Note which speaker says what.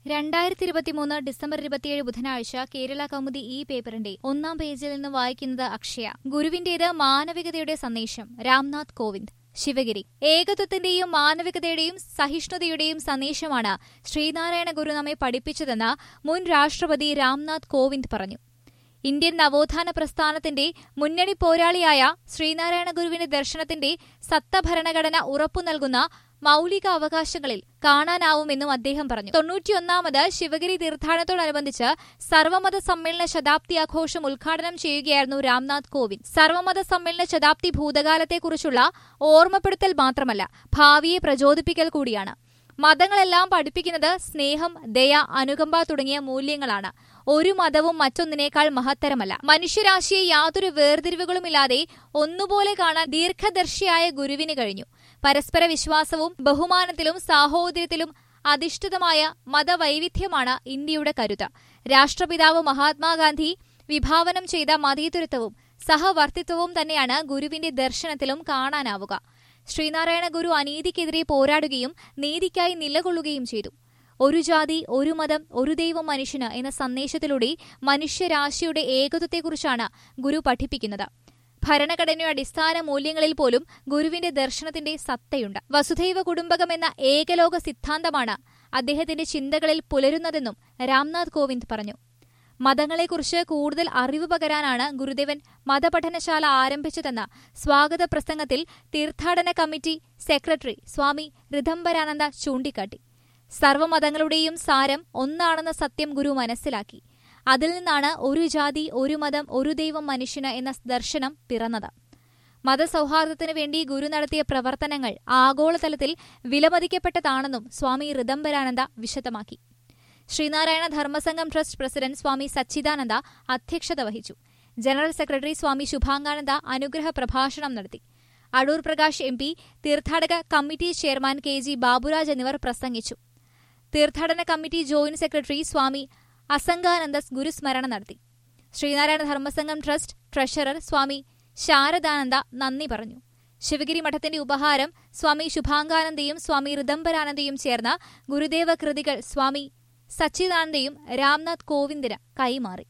Speaker 1: 2023 December 27 ബുധനാഴ്ച കേരള കൗമുദി ഈ പേപ്പറിന്റെ ഒന്നാം പേജിൽ നിന്ന് വായിക്കുന്നത് അക്ഷയ. ഗുരുവിന്റേത് മാനവികതയുടെ സന്ദേശം. രാംനാഥ് കോവിന്ദ്, ശിവഗിരി. ഏകത്വത്തിന്റെയും മാനവികതയുടെയും സഹിഷ്ണുതയുടെയും സന്ദേശമാണ് ശ്രീനാരായണ ഗുരു നമ്മെ പഠിപ്പിച്ചതെന്ന് മുൻ രാഷ്ട്രപതി രാംനാഥ് കോവിന്ദ് പറഞ്ഞു. ഇന്ത്യൻ നവോത്ഥാന പ്രസ്ഥാനത്തിന്റെ മുന്നണി പോരാളിയായ ശ്രീനാരായണ ഗുരുവിന്റെ ദർശനത്തിന്റെ സത്ത ഭരണഘടന ഉറപ്പു നൽകുന്ന മൌലിക അവകാശങ്ങളിൽ കാണാനാവുമെന്നും അദ്ദേഹം പറഞ്ഞു. 91ാമത് ശിവഗിരി തീർത്ഥാടനത്തോടനുബന്ധിച്ച് സർവമത സമ്മേളന ശതാബ്ദി ആഘോഷം ഉദ്ഘാടനം ചെയ്യുകയായിരുന്നു രാംനാഥ് കോവിന്ദ്. സർവമത സമ്മേളന ശതാബ്ദി ഭൂതകാലത്തെക്കുറിച്ചുള്ള ഓർമ്മപ്പെടുത്തൽ മാത്രമല്ല, ഭാവിയെ പ്രചോദിപ്പിക്കൽ കൂടിയാണ്. മതങ്ങളെല്ലാം പഠിപ്പിക്കുന്നത് സ്നേഹം, ദയ, അനുകമ്പ തുടങ്ങിയ മൂല്യങ്ങളാണ്. ഒരു മതവും മറ്റൊന്നിനേക്കാൾ മഹത്തരമല്ല. മനുഷ്യരാശിയെ യാതൊരു വേർതിരിവുകളുമില്ലാതെ ഒന്നുപോലെ കാണാൻ ദീർഘദർശിയായ ഗുരുവിന് കഴിഞ്ഞു. പരസ്പര വിശ്വാസവും ബഹുമാനത്തിലും സാഹോദര്യത്തിലും അധിഷ്ഠിതമായ മതവൈവിധ്യമാണ് ഇന്ത്യയുടെ കരുത്ത്. രാഷ്ട്രപിതാവ് മഹാത്മാഗാന്ധി വിഭാവനം ചെയ്ത മതേതരത്വവും സഹവർത്തിത്വവും തന്നെയാണ് ഗുരുവിന്റെ ദർശനത്തിലും കാണാനാവുക. ശ്രീനാരായണ ഗുരു അനീതിക്കെതിരെ പോരാടുകയും നീതിക്കായി നിലകൊള്ളുകയും ചെയ്തു. ഒരു ജാതി, ഒരു മതം, ഒരു ദൈവം മനുഷ്യന് എന്ന സന്ദേശത്തിലൂടെ മനുഷ്യരാശിയുടെ ഏകത്വത്തെക്കുറിച്ചാണ് ഗുരു പഠിപ്പിക്കുന്നത്. ഭരണഘടനയുടെ അടിസ്ഥാന മൂല്യങ്ങളിൽ പോലും ഗുരുവിന്റെ ദർശനത്തിന്റെ സത്തയുണ്ട്. വസുധൈവ കുടുംബകം എന്ന ഏകലോക സിദ്ധാന്തമാണ് അദ്ദേഹത്തിന്റെ ചിന്തകളിൽ പുലരുന്നതെന്നും രാംനാഥ് കോവിന്ദ് പറഞ്ഞു. മതങ്ങളെക്കുറിച്ച് കൂടുതൽ അറിവ് പകരാനാണ് ഗുരുദേവൻ മതപഠനശാല ആരംഭിച്ചതെന്ന് സ്വാഗത പ്രസംഗത്തിൽ തീർത്ഥാടന കമ്മിറ്റി സെക്രട്ടറി സ്വാമി ഋദംബരാനന്ദ ചൂണ്ടിക്കാട്ടി. സർവ്വമതങ്ങളുടെയും സാരം ഒന്നാണെന്ന സത്യം ഗുരു മനസ്സിലാക്കി. അതിൽ നിന്നാണ് ഒരു ജാതി, ഒരു മതം, ഒരു ദൈവം മനുഷ്യന് എന്ന ദർശനം പിറന്നത്. മതസൗഹാർദ്ദത്തിനു വേണ്ടി ഗുരു നടത്തിയ പ്രവർത്തനങ്ങൾ ആഗോളതലത്തിൽ വിലമതിക്കപ്പെട്ടതാണെന്നും സ്വാമി ഋദംബരാനന്ദ വിശദമാക്കി. ശ്രീനാരായണ ധർമ്മസംഘം ട്രസ്റ്റ് പ്രസിഡന്റ് സ്വാമി സച്ചിദാനന്ദ അധ്യക്ഷത വഹിച്ചു. ജനറൽ സെക്രട്ടറി സ്വാമി ശുഭാംഗാനന്ദ അനുഗ്രഹ പ്രഭാഷണം നടത്തി. അടൂർ പ്രകാശ് MP, തീർത്ഥാടക കമ്മിറ്റി ചെയർമാൻ KG ബാബുരാജ് എന്നിവർ പ്രസംഗിച്ചു. തീർത്ഥാടന കമ്മിറ്റി ജോയിന്റ് സെക്രട്ടറി സ്വാമി അസംഗാനന്ദസ് ഗുരുസ്മരണ നടത്തി. ശ്രീനാരായണ ധർമ്മസംഘം ട്രസ്റ്റ് ട്രഷറർ സ്വാമി ശാരദാനന്ദ നന്ദി പറഞ്ഞു. ശിവഗിരി മഠത്തിന്റെ ഉപഹാരം സ്വാമി ശുഭാംഗാനന്ദയും സ്വാമി ഋദംബരാനന്ദയും ചേർന്ന ഗുരുദേവ കൃതികൾ സ്വാമി സച്ചിദാനന്ദയും രാംനാഥ് കോവിന്ദിന് കൈമാറി.